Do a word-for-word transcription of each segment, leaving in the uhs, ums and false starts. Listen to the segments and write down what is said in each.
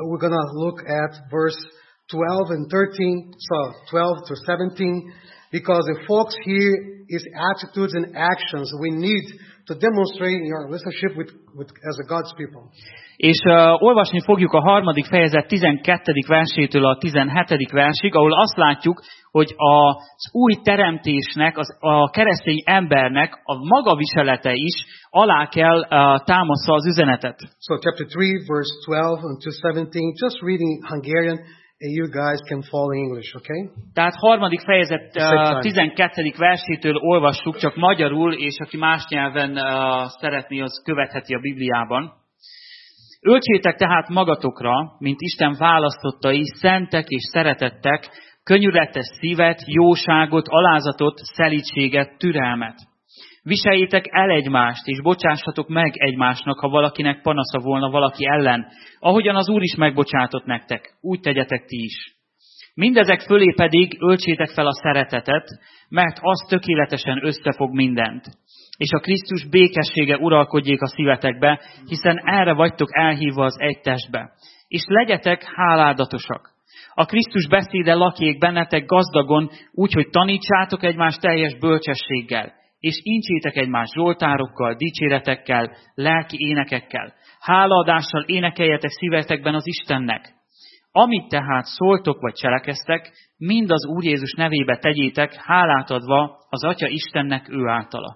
we're gonna look at verse twelve and thirteen, so twelve to seventeen, because the focus here is attitudes and actions we need to demonstrate in our relationship with, with as a God's people. És uh, olvasni fogjuk a harmadik fejezet tizenkettedik versétől a tizenhetedik versig, ahol azt látjuk, hogy az új teremtésnek, az, a keresztény embernek a maga viselete is alá kell uh, támaszza az üzenetet. So chapter three, verse twelve and to seventeen, just reading Hungarian, and you guys can follow English, okay? Tehát harmadik fejezet uh, tizenkettedik versétől olvassuk, csak magyarul, és aki más nyelven uh, szeretné, az követheti a Bibliában. Öltsétek tehát magatokra, mint Isten választottai, szentek és szeretettek, könnyűletes szívet, jóságot, alázatot, szelídséget, türelmet. Viseljétek el egymást, és bocsássatok meg egymásnak, ha valakinek panasza volna valaki ellen, ahogyan az Úr is megbocsátott nektek, úgy tegyetek ti is. Mindezek fölé pedig öltsétek fel a szeretetet, mert az tökéletesen összefog mindent. És a Krisztus békessége uralkodjék a szívetekbe, hiszen erre vagytok elhívva az egy testbe. És legyetek háládatosak. A Krisztus beszéde lakjék bennetek gazdagon, úgy, hogy tanítsátok egymást teljes bölcsességgel, és incsétek egymást zsoltárokkal, dicséretekkel, lelki énekekkel. Hálaadással énekeljetek szívetekben az Istennek. Amit tehát szóltok vagy cselekeztek, mind az Úr Jézus nevébe tegyétek, hálát adva az Atya Istennek ő általa.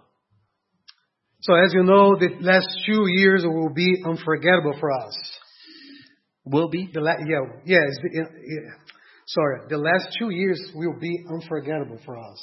So as you know, the last two years will be unforgettable for us. Will be? The la- yeah, yes. Yeah, yeah. Sorry, the last two years will be unforgettable for us.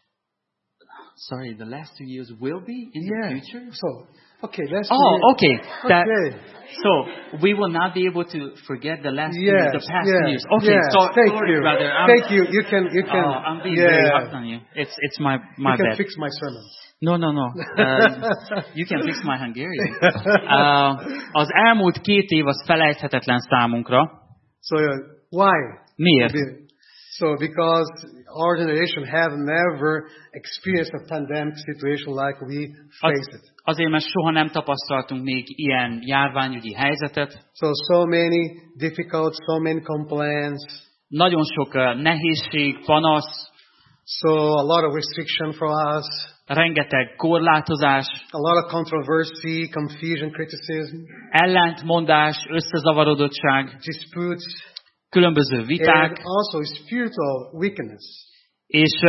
Sorry, the last two years will be in yeah. the future? So, okay, last oh, two years. okay. That, okay. So, we will not be able to forget the last yes, two, the past yes, two years. Okay, yes. so, Thank sorry, you. brother. I'm, Thank you. You can, you can. Oh, I'm being yeah. very hard on you. It's, it's my, my you can bad. fix my sermon. No, no, no. Uh, you can fix my Hungarian. Uh, az elmúlt két év az felejthetetlen számunkra. So, uh, why? Miért? So, because our generation have never experienced a pandemic situation like we faced it. Azért, mert soha nem tapasztaltunk még ilyen járványügyi helyzetet. So, so many difficult, so many complaints. Nagyon sok uh, nehézség, panasz. So, a lot of restriction for us. Rengeteg korlátozás. A lot of controversy, confusion, criticism. Ellentmondás, összezavarodottság. Disputes. Különböző viták. And also spiritual weakness. És uh,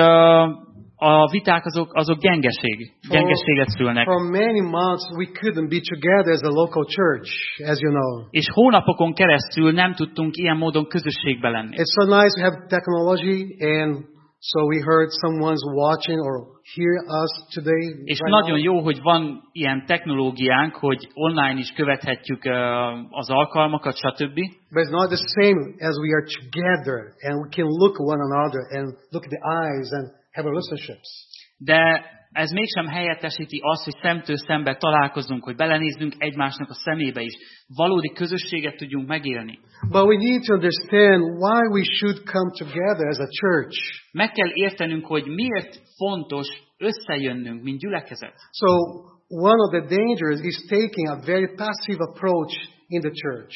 a viták azok, azok gyengeség. Gyengeséget szülnek. For many months we couldn't be together as a local church, as you know. És hónapokon keresztül nem tudtunk ilyen módon közösségbe lenni. It's so nice to have technology, and so we heard someone's watching or hear us today. És right nagyon now. jó, hogy van ilyen technológiánk, hogy online is követhetjük uh, az alkalmakat, stb. But it's not the same as we are together and we can look one another and look at the eyes and have relationships. De ez mégsem helyettesíti azt, hogy szemtől szembe találkozunk, hogy belenézzünk egymásnak a szemébe is. Valódi közösséget tudjunk megélni. But we need to understand why we should come together as a church. Meg kell értenünk, hogy miért fontos összejönnünk, mint gyülekezet. So one of the dangers is taking a very passive approach in the church.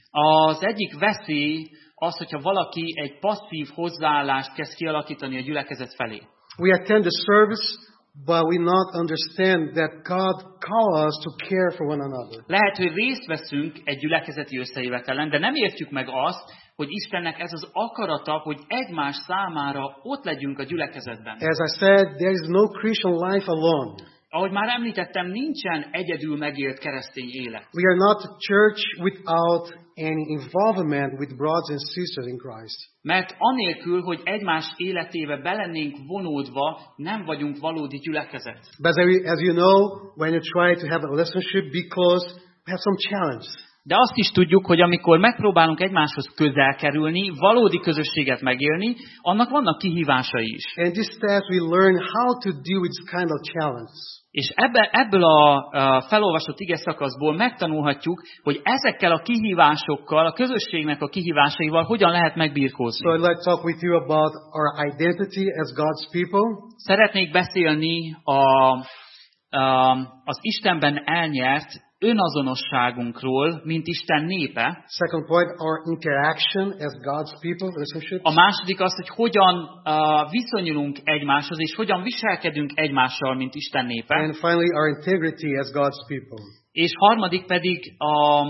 Az egyik veszély az, hogyha valaki egy passzív hozzáállást kezd kialakítani a gyülekezet felé. We attend the service, but we not understand that God calls us to care for one another. Lehet, hogy részt veszünk egy gyülekezeti összejövetelen, de nem értjük meg azt, hogy Istennek ez az akarata, hogy egymás számára ott legyünk a gyülekezetben. As I said, there is no Christian life alone. Ahogy már említettem, nincsen egyedül megélt keresztény élet. We are not a church without any involvement with brothers and sisters in Christ. Mert anélkül, hogy egymás életébe belennénk vonódva, nem vagyunk valódi gyülekezet. But as you know, when you try to have a relationship, be close, we have some challenges. De azt is tudjuk, hogy amikor megpróbálunk egymáshoz közel kerülni, valódi közösséget megélni, annak vannak kihívásai is. And this steps we learn how to deal with this kind of challenge. És ebbe, ebből a, a felolvasott ige szakaszból megtanulhatjuk, hogy ezekkel a kihívásokkal, a közösségnek a kihívásaival hogyan lehet megbirkózni. So I'd like to talk with you about our identity as God's people. Szeretnék beszélni a, a, az Istenben elnyert önazonosságunkról, mint Isten népe. Second point, our interaction as God's people, relationship. A második az, hogy hogyan uh, viszonyulunk egymáshoz, és hogyan viselkedünk egymással, mint Isten népe. And finally, our integrity as God's people. És harmadik pedig a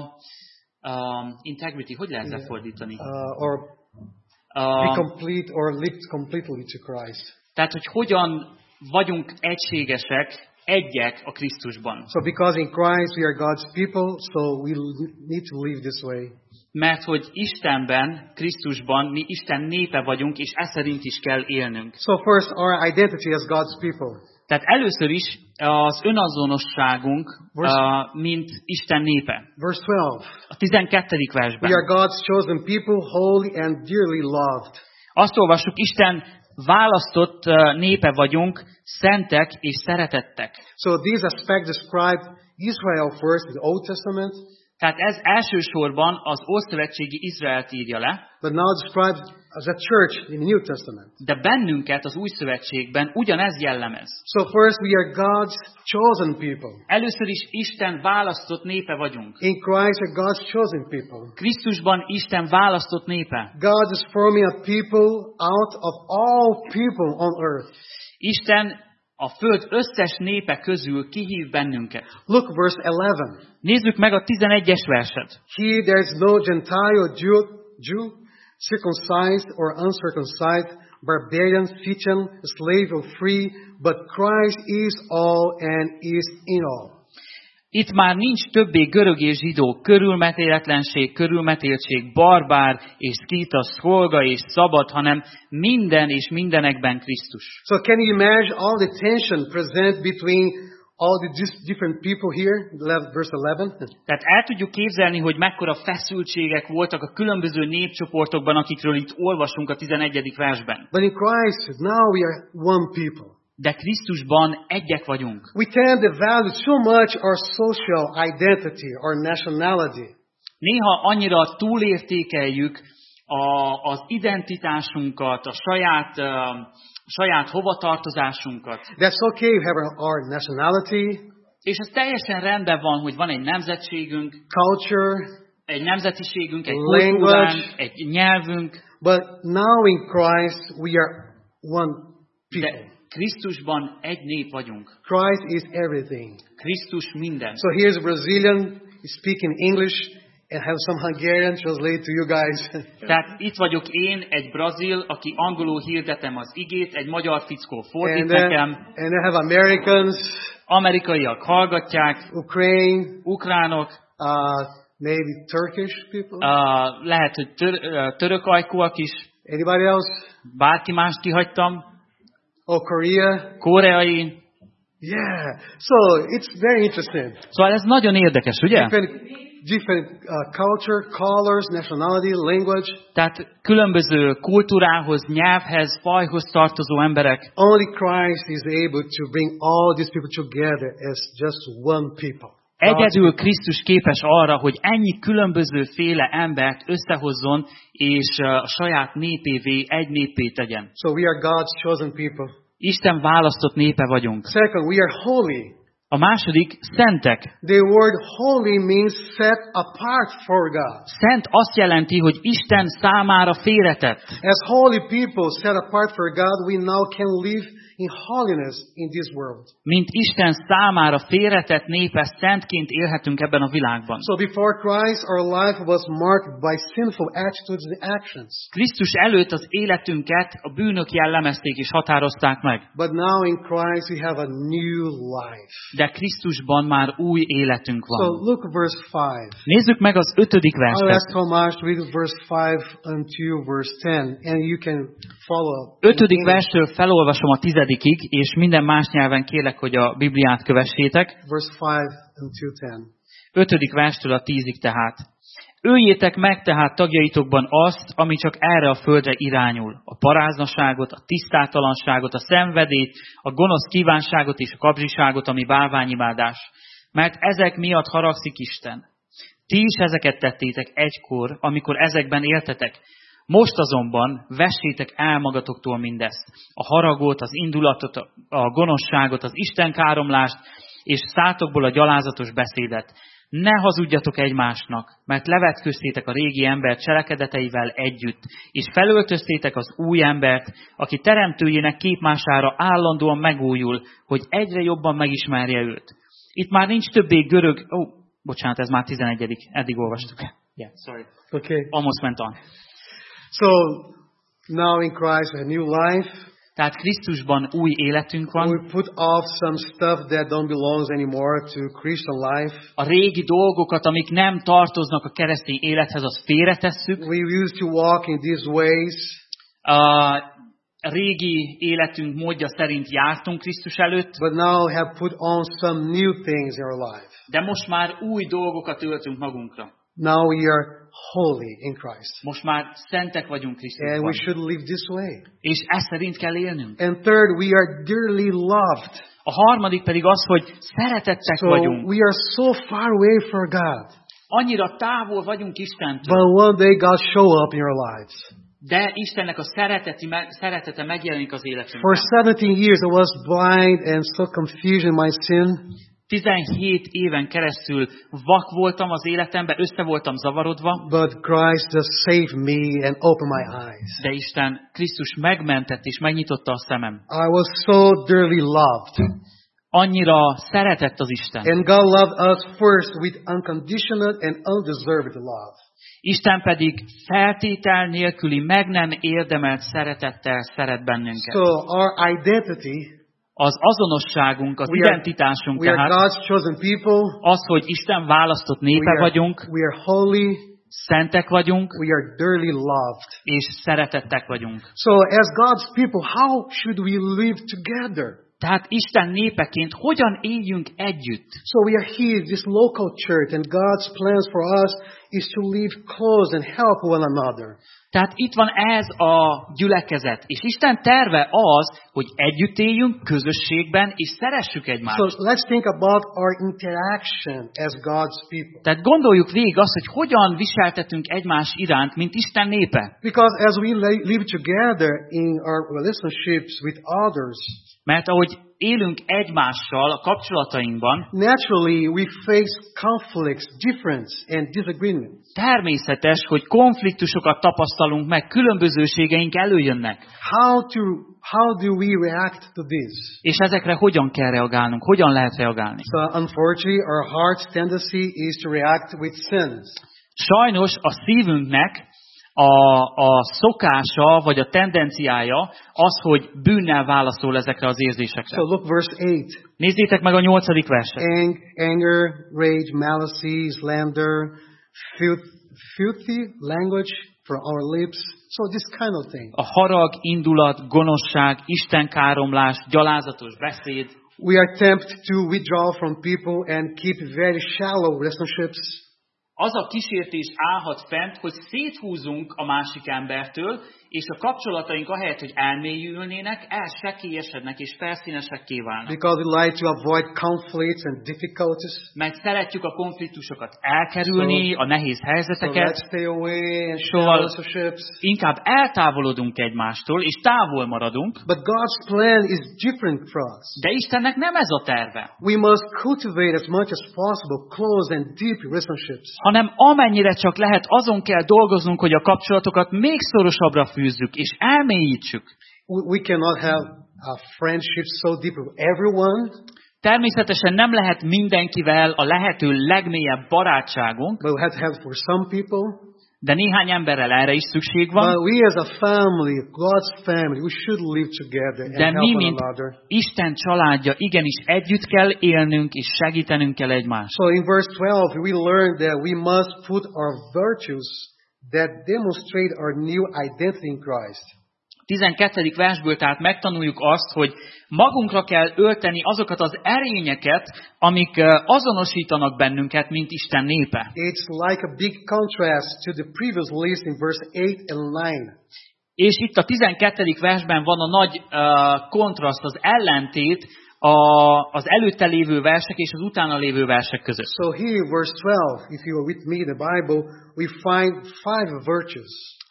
uh, integrity, hogy lehet Yeah. lefordítani? Uh, or Uh, be complete or live completely to Christ. tehát, hogy hogyan vagyunk egységesek, egyek a Krisztusban. So because in Christ we are God's people, so we need to live this way. Mert hogy Istenben, Krisztusban mi Isten népe vagyunk, és ez szerint is kell élnünk. So first, our identity as God's people. Tehát először is az önazonosságunk, uh, mint Isten népe. Verse twelve. A tizenkettedik versben. We are God's chosen people, holy and dearly loved. Azt olvassuk, Isten választott népe vagyunk, szentek és szeretettek. So these aspects describe Israel first in the Old Testament. Tehát ez elsősorban az Ószövetségi Izraelt írja le, but now described as a church in the New Testament. de bennünket az Új Szövetségben ugyanez jellemez. So first we are God's chosen people. Először is Isten választott népe vagyunk. In Christ we are God's chosen people. Krisztusban Isten választott népe. God is forming a people out of all people on earth. Isten a föld összes népe közül kihív bennünket. Look verse eleven. Nézzük meg a tizenegyes verset. Here there is no Gentile or Jew, Jew, circumcised or uncircumcised, barbarian, Scythian, slave or free, but Christ is all and is in all. Itt már nincs többé görög és zsidó, körülmetéletlenség, körülmetéltség, barbár és szkíta, szolga és szabad, hanem minden és mindenekben Krisztus. So can you imagine all the tension present between all the different people here? Verse eleven. Tehát el tudjuk képzelni, hogy mekkora feszültségek voltak a különböző népcsoportokban, akikről itt olvasunk a tizenegyedik versben. But in Christ, now we are one people. De Krisztusban egyek vagyunk. We tend to value so much our social identity, our nationality. Néha annyira túlértékeljük a, az identitásunkat, a saját, uh, saját hovatartozásunkat. That's okay, we have our, our nationality. És ez teljesen rendben van, hogy van egy nemzetségünk, culture, egy nemzetiségünk, egy language, kultúránk, egy nyelvünk. But now in Christ we are one people. De Krisztusban egy nép vagyunk. Christ is everything. Krisztus minden. So here's a Brazilian speaking English and have some Hungarian translate to you guys. Tehát itt vagyok én, egy brazil, aki angolul hirdetem az igét, egy magyar fickó fordít and then, nekem. And then have Americans, amerikaiak hallgatják, Ukraine, ukránok, uh, maybe Turkish people. Uh, lehet, hogy tör, uh, török ajkúak is. Anybody else? Bárki mást kihagytam. Oh, Korea. Koreai. Yeah. So it's very interesting. Szóval ez nagyon érdekes, ugye? Different, different uh, culture, colors, nationality, language. Tehát különböző kultúrához, nyelvhez, fajhoz tartozó emberek. Only Christ is able to bring all these people together as just one people. Egyedül Krisztus képes arra, hogy ennyi különbözőféle embert összehozzon, és a saját népévé egy néppé tegyen. So we are God's chosen people. Isten választott népe vagyunk. Second, we are holy. A második, szentek. The word holy means set apart for God. Szent azt jelenti, hogy Isten számára félretett. As holy people set apart for God, we now can live in holiness in this world. Mint Isten számára félretett népe, szentként élhetünk ebben a világban. So before Christ, our life was marked by sinful attitudes and actions. Krisztus előtt az életünket a bűnök jellemezték és határozták meg. But now in Christ we have a new life. De Krisztusban már új életünk van. So look verse five. Nézzük meg az ötödik I'll verset. ask Tomas to read verse five until verse ten, and you can follow. Ötödik versről felolvasom a tizedikig, és minden más nyelven kérlek, hogy a Bibliát kövessétek. Verse five until ten. Ötödik verstől a tízig tehát. Öljétek meg tehát tagjaitokban azt, ami csak erre a földre irányul. A paráznaságot, a tisztátalanságot, a szenvedélyt, a gonosz kívánságot és a kapzsiságot, ami bálványimádás. Mert ezek miatt haragszik Isten. Ti is ezeket tettétek egykor, amikor ezekben éltetek. Most azonban vessétek el magatoktól mindezt. A haragot, az indulatot, a gonoszságot, az istenkáromlást, és szátokból a gyalázatos beszédet. Ne hazudjatok egymásnak, mert levetköztétek a régi ember cselekedeteivel együtt, és felöltöztétek az új embert, aki teremtőjének képmására állandóan megújul, hogy egyre jobban megismerje őt. Itt már nincs többé görög... Ó, oh, bocsánat, ez már tizenegyedik Eddig olvastuk. Yeah, sorry. Okay. Almost went on. So, now in Christ a new life. Tehát Krisztusban új életünk van. We put off some stuff that don't belong anymore to Christian life. A régi dolgokat, amik nem tartoznak a keresztény élethez, azt félretesszük. We used to walk in these ways. A régi életünk módja szerint jártunk Krisztus előtt. But now have put on some new things in our life. De most már új dolgokat öltünk magunkra. Now we are holy in Christ. Most már szentek vagyunk Krisztusban. And we should live this way. És ezt szerint kell élnünk. And third, we are dearly loved. A harmadik pedig az, hogy szeretettek so vagyunk. We are so far away from God. Annyira távol vagyunk Istentől. But one day God show up in our lives. De Istennek a szereteti, szeretete megjelenik az életünkben. For seventeen years I was blind and so confused in my sin. tizenhét éven keresztül vak voltam az életemben, össze voltam zavarodva. But Christ just saved me and opened my eyes. De Isten, Krisztus megmentett és megnyitotta a szemem. I was so dearly loved. Annyira szeretett az Isten. And God loved us first with unconditional and undeserved love. Isten pedig feltétel nélküli, meg nem érdemelt szeretettel szeret bennünket. So our identity, az azonosságunk, az we are, identitásunk we tehát are God's chosen people, az, hogy Isten választott népe we are, vagyunk, we are holy, szentek vagyunk, we are dearly loved. És szeretettek vagyunk. So as God's people, how should we live together? Tehát Isten népeként hogyan éljünk együtt? So we are here, this local church, and God's plans for us is to live close and help one another. Tehát itt van ez a gyülekezet, és Isten terve az, hogy együtt éljünk közösségben, és szeressük egymást. So let's think about our interaction as God's people. Tehát gondoljuk végig azt, hogy hogyan viseltetünk egymás iránt, mint Isten népe. Because as we live together in our relationships with others, mert ahogy élünk egymással a kapcsolatainkban, naturally we face conflicts, difference and disagreement. Természetes, hogy konfliktusokat tapasztalunk meg, különbözőségeink előjönnek. How to how do we react to this? És ezekre hogyan kell reagálnunk? Hogyan lehet reagálni? So unfortunately our heart's tendency is to react with sins. Sajnos a szívünknek A, a szokása, vagy a tendenciája az, hogy bűnnel válaszol ezekre az érzésekre. So look verse eight. Nézzétek meg a nyolcadik verset. Anger, rage, malice, slander, filth, filthy language from our lips. So this kind of thing. A harag, indulat, gonoszság, istenkáromlás, gyalázatos beszéd. We are tempted to withdraw from people and keep very shallow relationships. Az a kísértés állhat fent, hogy széthúzunk a másik embertől, és a kapcsolataink ahelyett, hogy elmélyülnének, elsekélyesednek és felszínesekké válnak. Because we like to avoid conflicts and difficulties. Mert szeretjük a konfliktusokat elkerülni, so, a nehéz helyzeteket. So let's stay away and szóval inkább eltávolodunk egymástól, és távol maradunk. But God's plan is different for us. De Istennek nem ez a terve. We must cultivate as much as possible close and deep relationships. Hanem amennyire csak lehet, azon kell dolgoznunk, hogy a kapcsolatokat még szorosabbra fűzzük, és elmélyítsük. We cannot have a friendship so deep with everyone. Természetesen nem lehet mindenkivel a lehető legmélyebb barátságunk. But we have to have for some people. De néhány emberrel erre is szükség van. But we as a family, God's family, we should live together and De help mi, one mint another. Isten családja, igenis együtt kell élnünk, és segítenünk kell egymást. So in verse twelve, we learn that we must put our virtues that demonstrate our new identity in Christ. tizenkettedik versből tehát megtanuljuk azt, hogy magunkra kell ölteni azokat az erényeket, amik azonosítanak bennünket, mint Isten népe. It's like a big contrast to the previous list in verse eight and nine. És itt a tizenkettedik versben van a nagy uh, kontraszt, az ellentét a, az előtte lévő versek és az utána lévő versek között. So here, verse twelve, if you are with me in the Bible, we find five virtues.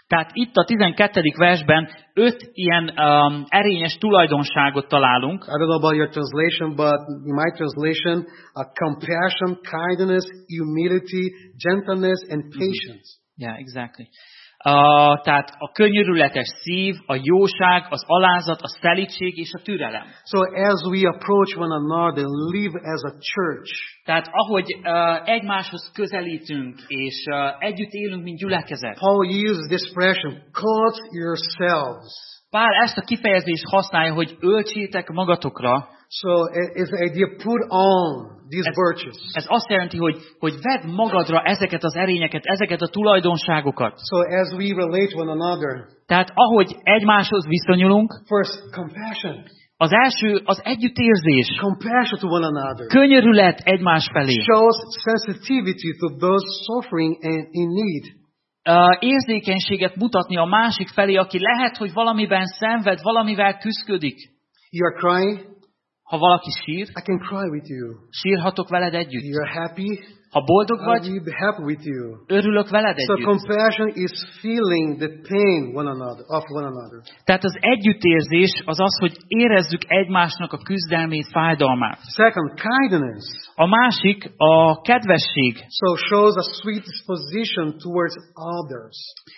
Tehát itt a tizenkettedik versben öt ilyen um, erényes tulajdonságot találunk. I don't know about your translation, but in my translation, uh, compassion, kindness, humility, gentleness, and patience. Yeah, exactly. Uh, tehát a könyörületes szív, a jóság, az alázat, a szelídség és a türelem. So as we approach one another, live as a church. Tehát ahogy uh, egymáshoz közelítünk és uh, együtt élünk, mint gyülekezet. Paul uses this expression, clothe yourselves. Pál ezt a kifejezést használja, hogy öltsétek magatokra. So it's the idea, put on these ez, virtues. Ez azt jelenti, hogy, hogy vedd magadra ezeket az erényeket, ezeket a tulajdonságokat. So as we relate one another. Tehát ahogy egymáshoz viszonyulunk. First, compassion. Az első az együttérzés. Compassion to one another. Könyörület egymás felé. Shows sensitivity to those suffering and in need. Uh, érzékenységet mutatni a másik felé, aki lehet, hogy valamiben szenved, valamivel küszködik. You are crying. Ha valaki sír, I can cry with you. Sírhatok veled együtt. You are happy. Ha boldog vagy, I'll be happy with you. Örülök veled So együtt. compassion is feeling the pain one another of one another. Tehát az együttérzés az az, hogy érezzük egymásnak a küzdelmét, fájdalmát. Second, kindness. A másik a kedvesség. So shows a sweet disposition towards others.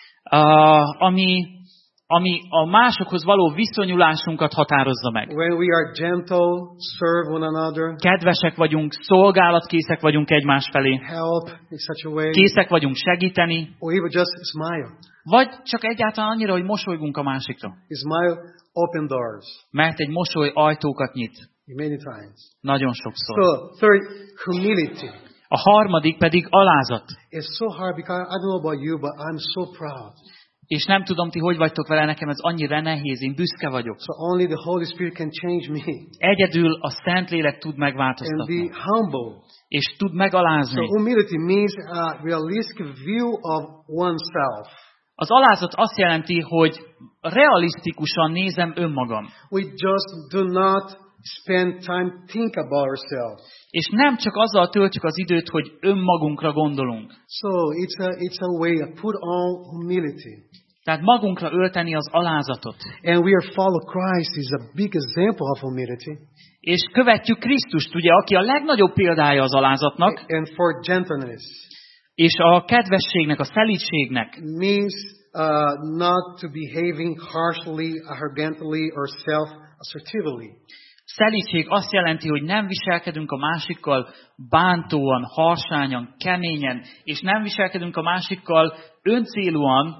Uh, ami ami a másokhoz való viszonyulásunkat határozza meg. When we are gentle, serve one another. Kedvesek vagyunk, szolgálatkészek vagyunk egymás felé. Help in such a way. Készek vagyunk segíteni. Or even just smile. Vagy csak egyáltalán annyira, hogy mosolygunk a másikra. A smile open doors. Mert egy mosoly ajtókat nyit. Many times. Nagyon sokszor. So, third, humility. A harmadik pedig alázat. It's so hard because I don't know about you, but I'm so proud. És nem tudom, ti hogy vagytok vele, nekem ez annyira nehéz, én büszke vagyok. So only the Holy Spirit can change me. Egyedül a Szentlélek tud megváltoztatni. And be humble. És tud megalázni. So humility means a realistic view of oneself. Az alázat azt jelenti, hogy realisztikusan nézem önmagam. We just do not spend time think about ourselves. És nem csak azzal töltjük az időt, hogy önmagunkra gondolunk. So it's a it's a way to put on humility. Tehát magunkra ölteni az alázatot. And we are follow Christ is a big example of humility. És követjük Krisztust, ugye, aki a legnagyobb példája az alázatnak. And for gentleness. És a kedvességnek, a szelídségnek. Means uh, not to behaving harshly, arrogantly or self-assertively. Szelídség azt jelenti, hogy nem viselkedünk a másikkal bántóan, harsányan, keményen, és nem viselkedünk a másikkal öncélúan.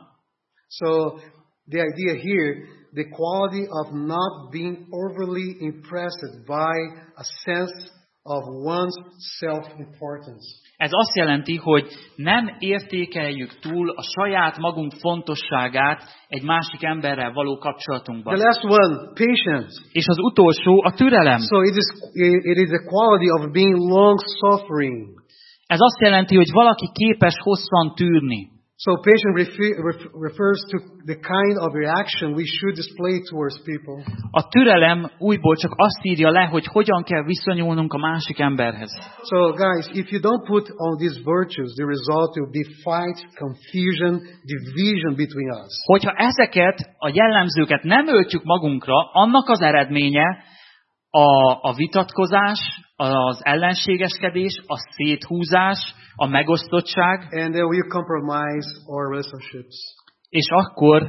So the idea here, the quality of not being overly impressed by a sense of one's self-importance. Ez azt jelenti, hogy nem értékeljük túl a saját magunk fontosságát egy másik emberrel való kapcsolatunkban. The last one, patience. És az utolsó, a türelem. So it is it is the quality of being long-suffering. Ez azt jelenti, hogy valaki képes hosszan tűrni. So patience refer, refers to the kind of reaction we should display towards people. A türelem újból csak azt írja le, hogy hogyan kell viszonyulnunk a másik emberhez. So guys, if you don't put on these virtues, the result will be fight, confusion, division between us. Hogyha ezeket a jellemzőket nem öltjük magunkra, annak az eredménye a, a vitatkozás, az ellenségeskedés, a széthúzás, a megosztottság. And then we compromise our relationships. És akkor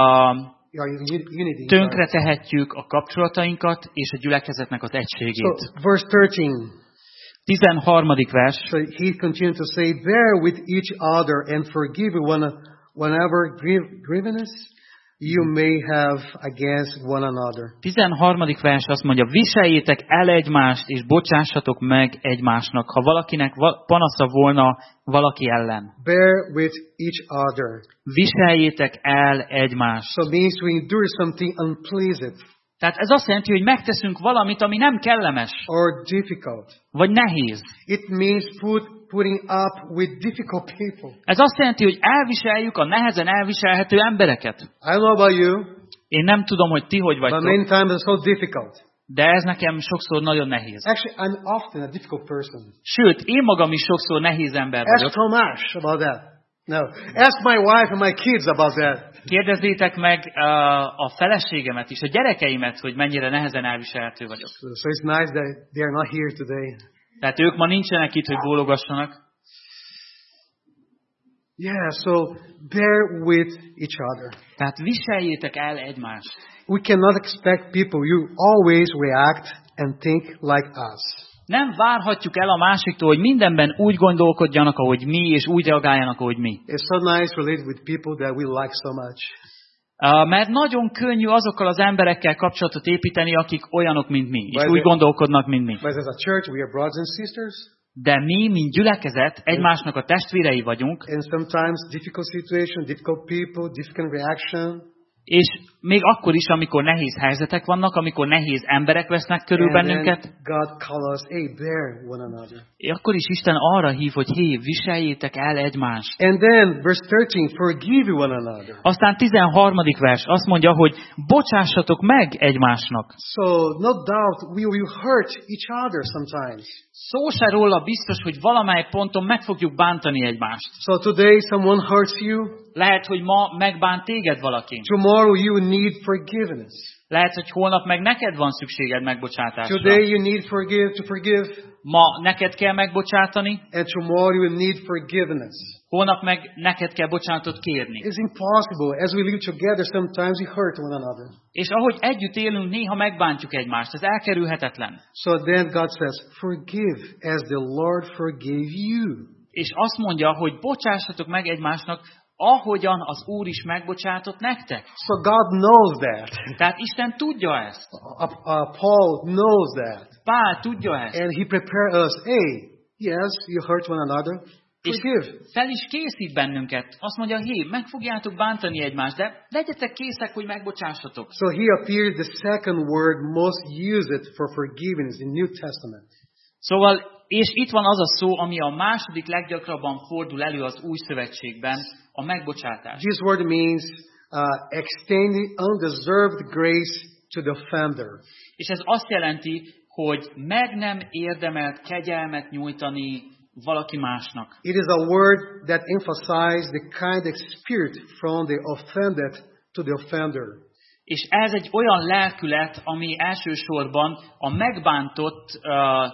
uh, tönkre right? tehetjük a kapcsolatainkat és a gyülekezetnek az egységét. So, verse thirteen. tizenharmadik vers. So he continued to say, bear with each other and forgive one whenever grievance you may have against one another. tizenharmadik vers azt mondja, viseljétek el egymást, és bocsássatok meg egymásnak, ha valakinek panasza volna valaki ellen. Bear with each other. Viseljétek el egymást. So it means to endure something unpleasant. Tehát ez azt jelenti, hogy megteszünk valamit, ami nem kellemes. Or difficult. Vagy nehéz. It means put, putting up with difficult people. Ez azt jelenti, hogy elviseljük a nehezen elviselhető embereket. I don't know about you. Én nem tudom, hogy ti hogy vagytok. But many times it's so difficult. De ez nekem sokszor nagyon nehéz. Actually, I'm often a difficult person. Sőt, én magam is sokszor nehéz ember vagyok. Ask Tomasz about that. No. Ask my wife and my kids about that. Kérdezzétek meg uh, a feleségemet is, a gyerekeimet, hogy mennyire nehezen elviselhető vagyok. So, so it's nice that they are not here today. Tehát ők ma nincsenek itt, hogy bólogassanak. Yeah, so bear with each other. Tehát viseljétek el egymást. We cannot expect people you always react and think like us. Nem várhatjuk el a másiktól, hogy mindenben úgy gondolkodjanak, ahogy mi, és úgy reagáljanak, ahogy mi. It's so nice to relate with people that we like so much. Uh, mert nagyon könnyű azokkal az emberekkel kapcsolatot építeni, akik olyanok, mint mi, és But úgy gondolkodnak, mint mi. But as a church, we are brothers and sisters. De mi, mint gyülekezet, egymásnak a testvérei vagyunk. And sometimes difficult situation, difficult people, difficult reaction. És még akkor is, amikor nehéz helyzetek vannak, amikor nehéz emberek vesznek körül bennünket. God call us, hey, bear one another. Akkor is Isten arra hív, hogy hé, viseljétek el egymást. And then verse thirteen, forgive one another. Aztán tizenharmadik vers azt mondja, hogy bocsássatok meg egymásnak. So no doubt we will hurt each other sometimes. Szó se róla biztos, hogy valamely ponton meg fogjuk bántani egymást. So today someone hurts you. Lehet, hogy ma megbánt téged valaki. Tomorrow you need forgiveness. Lehet, hogy holnap meg neked van szükséged megbocsátásra. Today you need forgive to forgive. Ma neked kell megbocsátani. And tomorrow you need forgiveness. Holnap meg neked kell bocsánatot kérni. It's impossible. As we live together, sometimes we hurt one another. És ahogy együtt élünk, néha megbántjuk egymást. Ez elkerülhetetlen. So then God says, forgive as the Lord forgave you. És azt mondja, hogy bocsássatok meg egymásnak, ahogyan az Úr is megbocsátott nektek. So God knows that. Tehát Isten tudja ezt. Uh, uh, Paul knows that. Pál tudja ezt. And he prepared us. Hey, yes, you hurt one another. Forgive. És fel is készít bennünket. Azt mondja, hé, meg fogjátok bántani egymást, de legyetek készek, hogy megbocsássatok. So here appears the second word most used for forgiveness in New Testament. Szóval, és itt van az a szó, ami a második leggyakrabban fordul elő az Új Szövetségben, a megbocsátás. This word means uh, extending undeserved grace to the offender. És ez azt jelenti, hogy meg nem érdemelt kegyelmet nyújtani valaki másnak. It is a word that emphasizes the kind of spirit from the offended to the offender. És ez egy olyan lelkület, ami elsősorban a megbántott uh,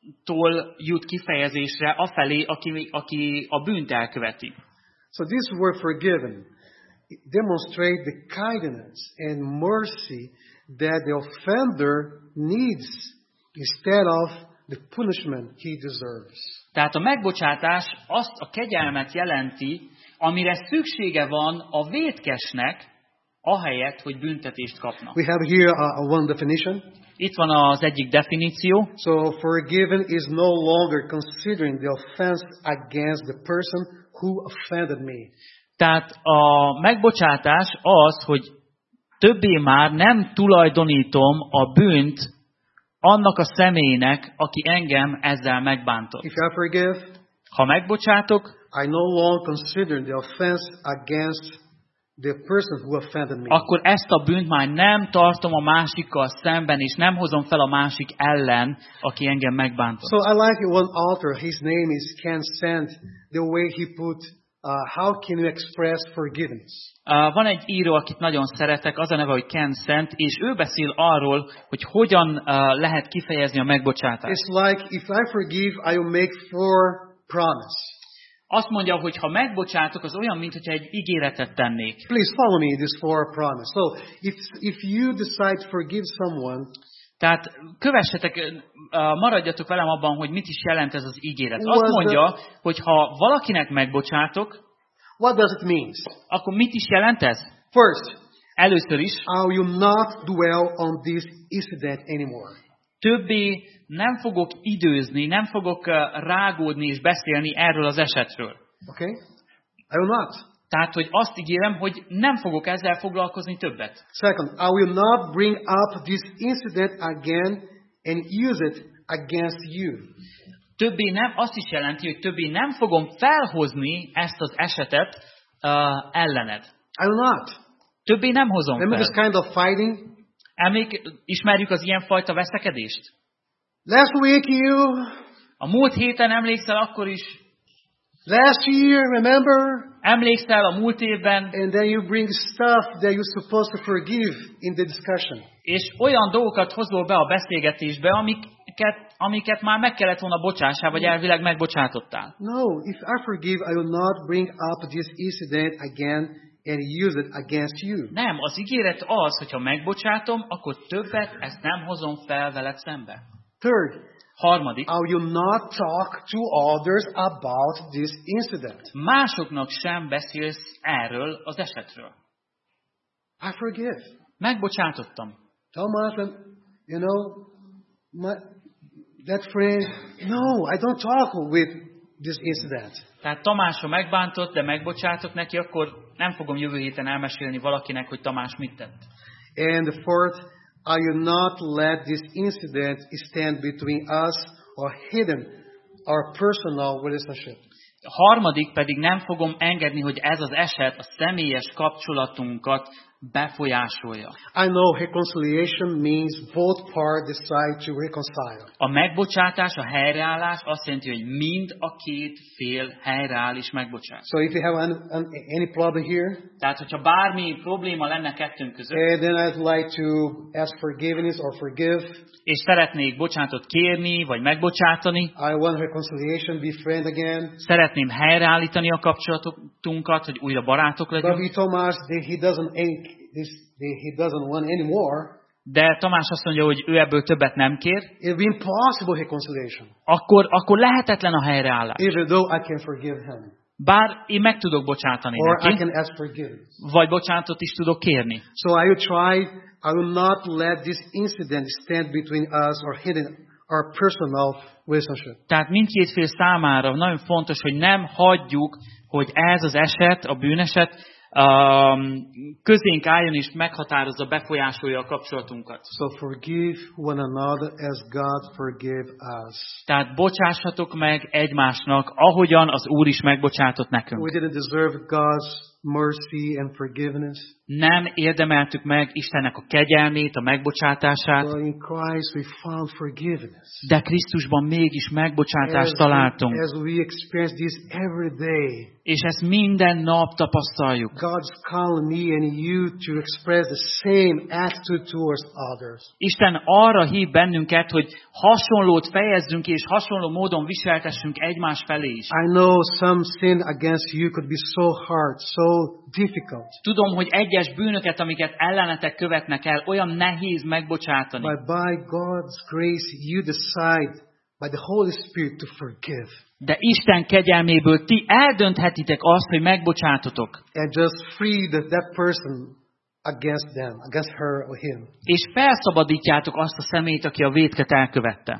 tól jut kifejezésre afelé, aki, aki a bűnt elköveti. So this word forgiven demonstrates the kindness and mercy that the offender needs instead of the punishment he deserves. Tehát a megbocsátás azt a kegyelmet jelenti, amire szüksége van a vétkesnek, ahelyett, hogy büntetést kapna. We have here a, a one definition. Itt van az egyik definíció. So forgiven is no longer considering the offense against the person who offended me. Tehát a megbocsátás az, hogy többé már nem tulajdonítom a bűnt annak a személynek, aki engem ezzel megbántott. If I forgive, ha megbocsátok, I no longer consider the offense against the person who offended me. Akkor ezt a bűnt már nem tartom a másikkal szemben, és nem hozom fel a másik ellen, aki engem megbántott. So I like one author, his name is Ken Sand, the way he put uh, how can you express forgiveness. Uh, van egy író, akit nagyon szeretek, az a neve, hogy Ken Sand, és ő beszél arról, hogy hogyan uh, lehet kifejezni a megbocsátást. It's like if I forgive, I will make four promises. Azt mondja, hogy ha megbocsátok, az olyan, mintha egy ígéretet tennék. Please follow me this four promise. So, if if you decide to forgive someone, tehát kövessetek, maradjatok velem abban, hogy mit is jelent ez az ígéret. Azt mondja, hogy ha valakinek megbocsátok, what does it mean? Akkor mit is jelent ez? First, először is, I will not dwell on this incident anymore. Többé nem fogok időzni, nem fogok rágódni és beszélni erről az esetről. Okay? I will not. Tehát, hogy azt ígérem, hogy nem fogok ezzel foglalkozni többet. Second, I will not bring up this incident again and use it against you. Többé nem, azt is jelenti, hogy többé nem fogom felhozni ezt az esetet uh, ellened. I will not. Többé nem hozom Remember fel. this kind of fighting? Emlék, ismerjük az ilyen fajta veszekedést? Last week you... A múlt héten emlékszel akkor is... Last year, remember? Emlékszel a múlt évben? And then you bring stuff that you're supposed to forgive in the discussion. És olyan dolgokat hozol be a beszélgetésbe, amiket, amiket már meg kellett volna bocsássál, vagy elvileg megbocsátottál. No, if I forgive, I will not bring up this incident again and use it against you. Nem, az ígéret az, hogyha megbocsátom, akkor többet ezt nem hozom fel veled szembe. Third, harmadik, I will not talk to others about this incident. Másoknak sem beszélsz erről az esetről. I forgive. Megbocsátottam. Thomas, you know, my, that friend, no, I don't talk with this incident. Tehát Tamásra megbántott, de megbocsátok neki, akkor nem fogom jövő héten elmesélni valakinek, hogy Tamás mit tett. And the fourth, I will not let this incident stand between us or hidden our personal relationship. A harmadik pedig nem fogom engedni, hogy ez az eset a személyes kapcsolatunkat befolyásolja. I know reconciliation means both parts decide to reconcile. A megbocsátás, a helyreállás azt jelenti, hogy mind a két fél helyreáll és megbocsát. So if you have an, an, any problem here, tehát hogyha bármi probléma lenne kettőnk között, and then I'd like to ask forgiveness or forgive, és szeretnék bocsánatot kérni, vagy megbocsátani, I want reconciliation, be friend again. Szeretném helyreállítani a kapcsolatunkat, hogy újra barátok legyünk. But he told us that he doesn't this he doesn't want any more. De Tamás azt mondja, hogy ő ebből többet nem kér. It would be impossible reconciliation. Akkor, akkor lehetetlen a helyreállás. Even though I can forgive him. Bár én meg tudok bocsátani or neki, I can ask forgiveness. Vagy bocsánatot is tudok kérni. So I will try, I will not let this incident stand between us or hidden our personal relationship. Tehát mindkét fél számára nagyon fontos, hogy nem hagyjuk, hogy ez az eset, a bűneset um, közénk álljon és meghatározza, befolyásolja a kapcsolatunkat. So forgive one another as God forgave us. Tehát bocsássatok meg egymásnak, ahogyan az Úr is megbocsátott nekünk. We didn't deserve God's mercy and forgiveness. Nem érdemeltük meg Istennek a kegyelmét, a megbocsátását. But in Christ we found forgiveness. De Krisztusban mégis megbocsátást as találtunk. We, as we experience this every day. És ezt minden nap tapasztaljuk. God's calling me and you to express the same attitude towards others. Isten arra hív bennünket, hogy hasonlót fejezzünk és hasonló módon viseltessünk egymás felé is. I know some sin against you could be so hard, so difficult. Tudom, hogy egyes bűnöket, amiket ellenetek követnek el, olyan nehéz megbocsátani. But by God's grace you decide by the Holy Spirit to forgive. De Isten kegyelméből ti eldönthetitek azt, hogy megbocsátotok. And just free the, that person against them, against her or him. És felszabadítjátok azt a személyt, aki a vétket elkövette.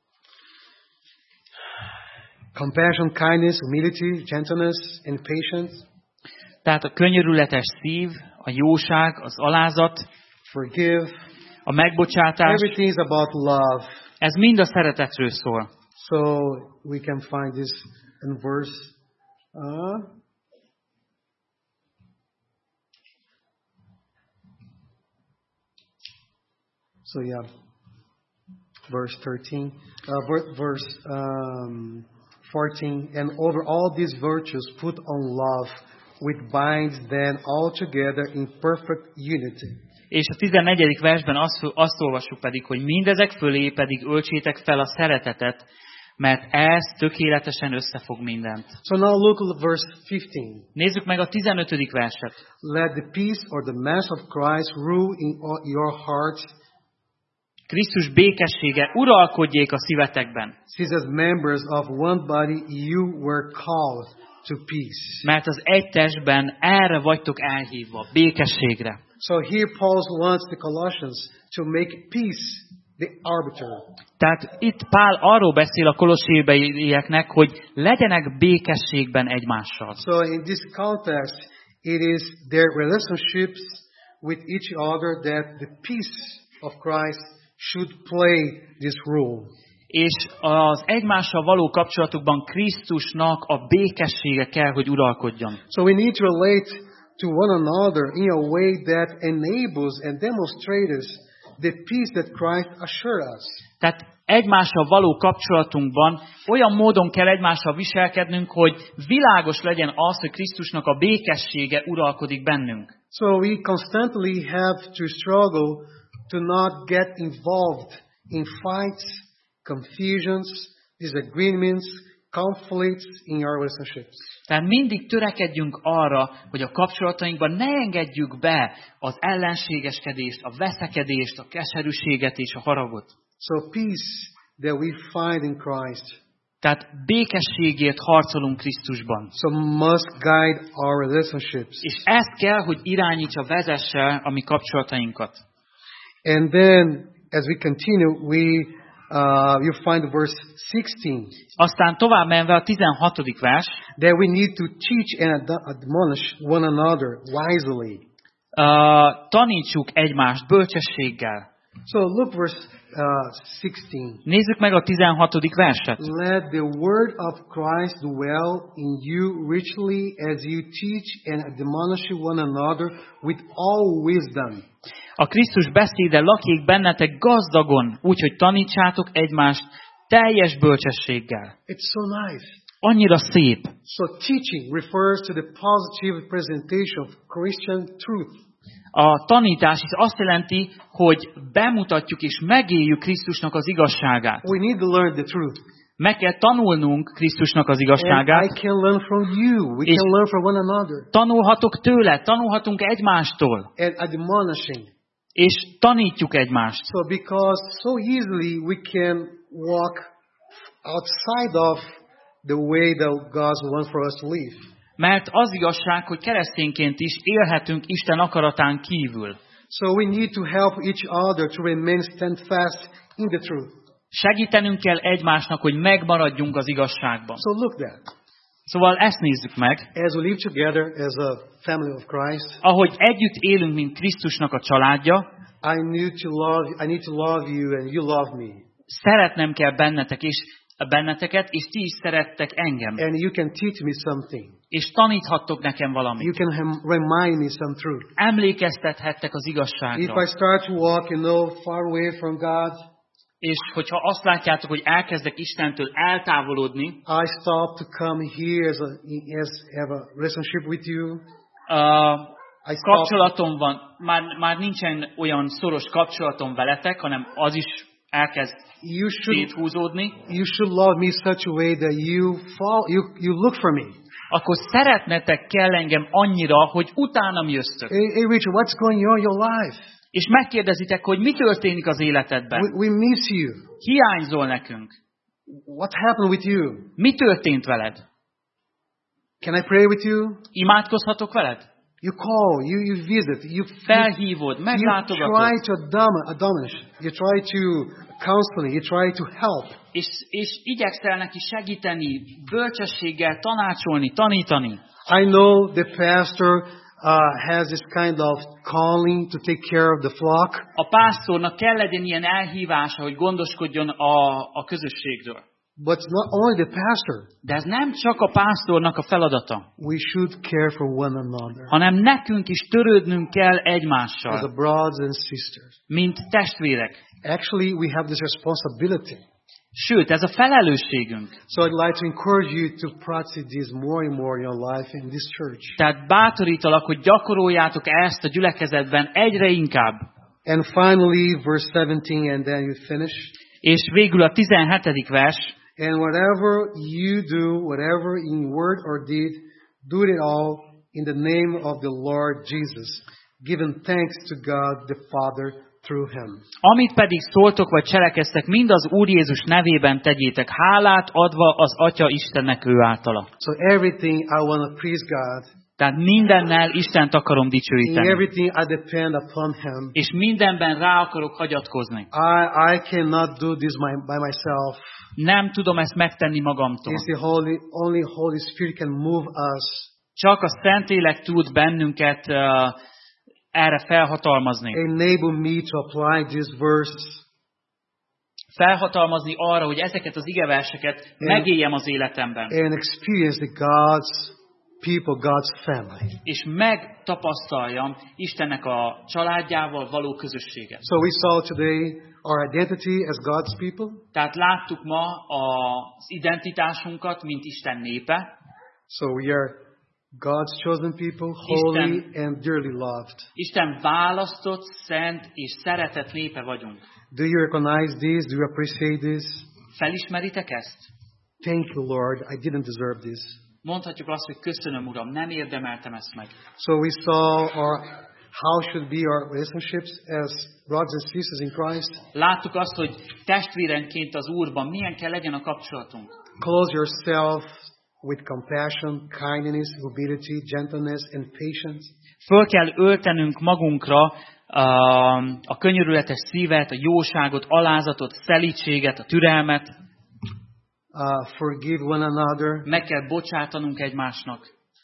Compassion, kindness, humility, gentleness, and patience. Tehát a könyörületes szív, a jóság, az alázat, forgive, a megbocsátás. Everything is about love. Ez mind a szeretetről szól. So we can find this in verse uh, so yeah, verse thirteen, uh, verse um, fourteen, and over all these virtues put on love, which binds them all together in perfect unity. És a tizennegyedik versben azt, azt olvassuk pedig, hogy mindezek fölé pedig öltsétek fel a szeretetet, mert ez tökéletesen összefog mindent. So now look at verse fifteen. Nézzük meg a tizenötödik verset. Let the peace or the mass of Christ rule in your hearts. Krisztus békessége uralkodjék a szívetekben. Since as members of one body you were called to peace. Mert az egy testben erre vagytok elhívva, békességre. So here Paul wants the Colossians to make peace the arbiter. Tehát itt Pál arról beszél a kolossébeieknek, hogy legyenek békességben egymással. So in this context, it is their relationships with each other that the peace of Christ should play this role. És az egymással való kapcsolatukban Krisztusnak a békessége kell, hogy uralkodjon. So we need to relate to one another in a way that enables and demonstrates the peace that Christ assures us. Tehát egymással való kapcsolatunkban olyan módon kell egymással viselkednünk, hogy világos legyen az, hogy Krisztusnak a békessége uralkodik bennünk. So we constantly have to struggle to not get involved in fights, confusions, disagreements, conflicts in our relationships. Tehát mindig törekedjünk arra, hogy a kapcsolatainkban ne engedjük be az ellenségeskedést, a veszekedést, a keserűséget és a haragot. So peace that we find in Christ. Tehát békességért harcolunk Krisztusban. So must guide our relationships. És ez kell, hogy irányítsa, vezesse a mi kapcsolatainkat. And then, as we continue, we uh, you find verse sixteen. Aztán tovább menve a tizenhatodik vers. That we need to teach and admonish one another wisely. Uh, tanítsuk egymást bölcsességgel. So look verse uh, sixteen. Nézzük meg a tizenhatodik verset. Let the word of Christ dwell in you richly as you teach and admonish one another with all wisdom. A Krisztus beszéde lakjék bennetek gazdagon, úgyhogy tanítsátok egymást teljes bölcsességgel. It's so nice. Annyira szép. So teaching refers to the positive presentation of Christian truth. A tanítás is azt jelenti, hogy bemutatjuk és megéljük Krisztusnak az igazságát. We need to learn the truth. Meg kell tanulnunk Krisztusnak az igazságát. And I can learn from you. We can learn from one another. Tanulhatok tőle, tanulhatunk egymástól. And admonishing. És tanítjuk egymást. So because so easily we can walk outside of the way that God wants for us to live. Mert az igazság, hogy keresztényként is élhetünk Isten akaratán kívül. So we need to help each other to remain steadfast in the truth. Segítenünk kell egymásnak, hogy megmaradjunk az igazságban. So look that. Szóval ezt nézzük meg. As we live together as a family of Christ. Ahogy együtt élünk, mint Krisztusnak a családja. I need to love I need to love you and you love me. Szeretnem kell bennetek és benneteket, és ti is szerettek engem. And you can teach me something. És taníthattok nekem valamit. You can remind me some truth. Emlékeztethettek az igazságra. If I start to walk, you know, far away from God, és hogyha azt látjátok, hogy elkezdek Istentől eltávolodni, I stop to come here as a, as have a relationship with you. Uh, kapcsolatom van, már, már nincsen olyan szoros kapcsolatom veletek, hanem az is elkezd you should, széthúzódni. You should love me such a way that you fall, you, you look for me. Akkor szeretnetek kell engem annyira, hogy utánam jöttök. Hey, hey Richard, what's going on in your life? És megkérdezitek, hogy mi történik az életedben. We, we miss you. Hiányzol nekünk. What happened with you? Mi történt veled? Can I pray with you? Imádkozhatok veled? You call, you, you visit, you felhívod, meglátogatod. You try to admonish, you try to counsel, you try to help. És, és igyekszel neki segíteni, bölcsességgel tanácsolni, tanítani. I know the pastor uh, has this kind of calling to take care of the flock. A pásztornak kell legyen ilyen elhívása, hogy gondoskodjon a, a közösségről. But it's not only the pastor. De ez nem csak a pásztornak a feladata. We should care for one another. Hanem nekünk is törődnünk kell egymással. As a brothers and sisters. Mint testvérek. Actually, we have this responsibility. Sőt, ez a felelősségünk. So I'd like to encourage you to practice this more and more in your life in this church. Tehát bátorítalak, hogy gyakoroljátok ezt a gyülekezetben egyre inkább. And finally, verse seventeen, and then you finish. És végül a tizenhetedik vers. And whatever you do, whatever in word or deed, do it all in the name of the Lord Jesus, giving thanks to God the Father through him. Amit pedig szóltok vagy cselekeztek, mind az Úr Jézus nevében tegyétek, hálát adva az Atya Istennek ő általa. So everything I want to praise God. Tehát mindennel Istent akarom dicsőíteni. In everything I depend upon him. És mindenben rá akarok hagyatkozni. I, I cannot do this my, by myself. Nem tudom ezt megtenni magamtól. It's the Holy, only Holy Spirit can move us. Csak a Szentlélek tud bennünket uh, erre felhatalmazni. Enable me to apply these verses. Felhatalmazni arra, hogy ezeket az igeverseket megéljem az életemben. And experience the God's people, God's family. És megtapasztaljam Istennek a családjával való közösséget. So we saw today our identity as God's people. Tehát láttuk ma az identitásunkat, mint Isten népe. So we are God's chosen people, holy Isten, and dearly loved. Isten választott, szent és szeretett népe vagyunk. Do you recognize this? Do you appreciate this? Felismeritek ezt? Thank you, Lord. I didn't deserve this. Mondhatjuk azt, hogy köszönöm, Uram, nem érdemeltem ezt meg. So we saw our how should be our relationships as brothers and sisters in Christ. Láttuk azt, hogy testvérenként az Úrban milyen kell legyen a kapcsolatunk. Clothe yourself with compassion, kindness, humility, gentleness and patience. Föl kell öltenünk magunkra a, a könyörületes szívet, a jóságot, alázatot, szelídséget, a türelmet. Uh, forgive one another. Meg kell bocsátanunk egymásnak.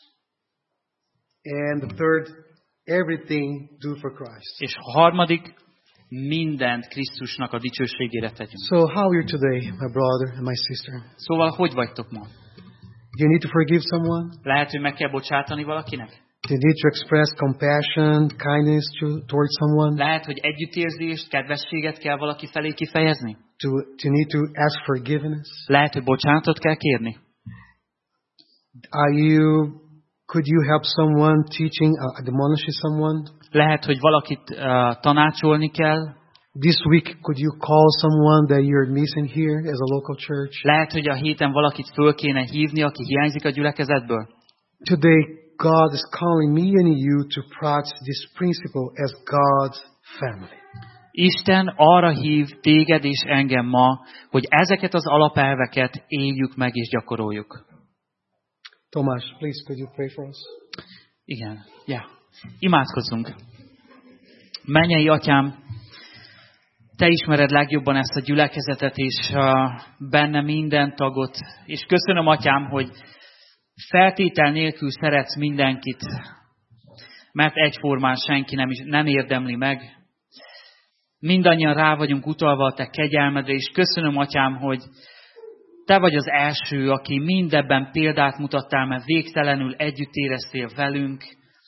And the third, everything do for Christ. És a harmadik, mindent Krisztusnak a dicsőségére tegyünk. So how are you today, my brother and my sister? Szóval hogy vagytok ma? Do you need to forgive someone? Lehet, hogy meg kell bocsátani valakinek? Do you need to express compassion, kindness to, towards someone? Lehet, hogy együttérzést, kedvességet kell valaki felé kifejezni? To, to need to ask forgiveness? Lehet, hogy bocsánatot kell kérni? Are you, could you help someone teaching, uh, admonishing someone? Lehet, hogy valakit uh, tanácsolni kell? This week, could you call someone that you're missing here as a local church? Lehet, hogy a héten valakit föl kéne hívni, aki hiányzik a gyülekezetből? Today, God is calling me and you to practice this principle as God's family. Isten arra hív téged és engem ma, hogy ezeket az alapelveket éljük meg és gyakoroljuk. Tomás, please, could you pray for us? Igen, yeah. Imádkozzunk. Mennyei Atyám, Te ismered legjobban ezt a gyülekezetet, és uh, benne minden tagot. És köszönöm, Atyám, hogy feltétel nélkül szeretsz mindenkit, mert egyformán senki nem, is, nem érdemli meg. Mindannyian rá vagyunk utalva a Te kegyelmedre, és köszönöm, Atyám, hogy Te vagy az első, aki mindebben példát mutattál, mert végtelenül együtt éreztél velünk.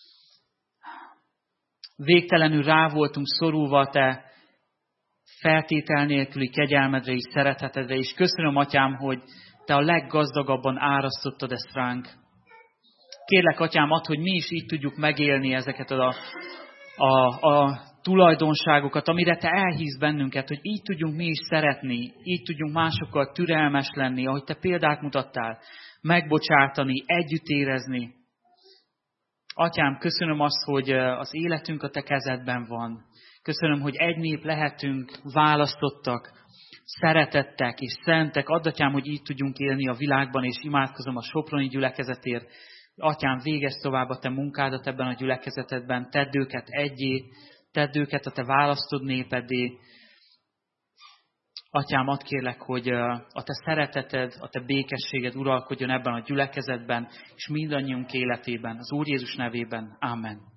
Végtelenül rá voltunk szorulva a Te feltétel nélküli kegyelmedre és szeretetedre, és köszönöm, Atyám, hogy Te a leggazdagabban árasztottad ezt ránk. Kérlek, Atyám, add, hogy mi is így tudjuk megélni ezeket a, a, a tulajdonságokat, amire Te elhívsz bennünket, hogy így tudjunk mi is szeretni, így tudjunk másokkal türelmes lenni, ahogy Te példát mutattál, megbocsátani, együtt érezni. Atyám, köszönöm azt, hogy az életünk a Te kezedben van. Köszönöm, hogy egy nép lehetünk, választottak, szeretettek és szentek. Add, Atyám, hogy így tudjunk élni a világban, és imádkozom a soproni gyülekezetért. Atyám, végezz tovább a Te munkádat ebben a gyülekezetedben, tedd őket egyé, tedd őket a Te választod népedé. Atyám, add kérlek, hogy a Te szereteted, a Te békességed uralkodjon ebben a gyülekezetben, és mindannyiunk életében, az Úr Jézus nevében. Amen.